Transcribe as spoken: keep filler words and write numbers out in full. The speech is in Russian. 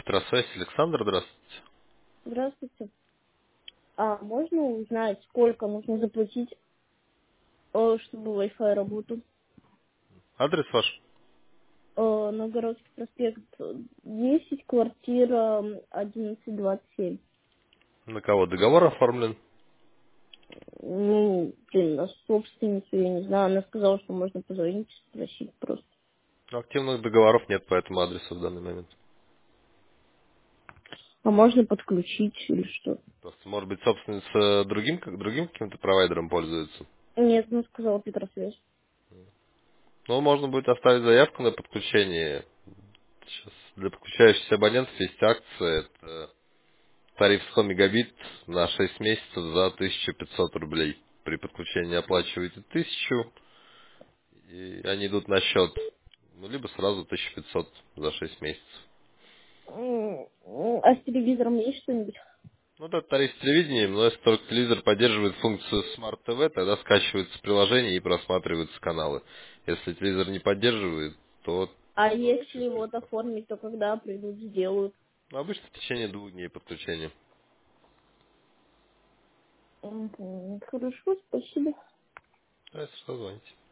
Петросвязь, Александр, здравствуйте. Здравствуйте. А можно узнать, сколько нужно заплатить, э, чтобы Wi-Fi работал? Адрес ваш? Э, Новгородский проспект э, десять, квартира одиннадцать двадцать семь. На кого договор оформлен? Ну, блин, на собственницу, я не знаю. Она сказала, что можно позвонить, спросить просто. Активных договоров нет по этому адресу в данный момент. А можно подключить или что? Просто, может быть, собственница другим, как другим каким-то провайдером пользуется. Нет, она сказала Петросвязь. Но можно будет оставить заявку на подключение. Сейчас для подключающихся абонентов есть акция. Это тариф сто мегабит на шесть месяцев за тысячу пятьсот рублей. При подключении оплачиваете тысячу, и они идут на счет. Ну, либо сразу тысяча пятьсот за шесть месяцев. М, А с телевизором есть что-нибудь? Ну да, тариф с телевидением, но если только телевизор поддерживает функцию Smart ти ви, тогда скачивается приложение и просматриваются каналы. Если телевизор не поддерживает, то А можно отключить если вот приставку. оформить, то когда придут, сделают? Ну, обычно в течение двух дней подключения. Мгм. Хорошо, спасибо. А если что, звоните.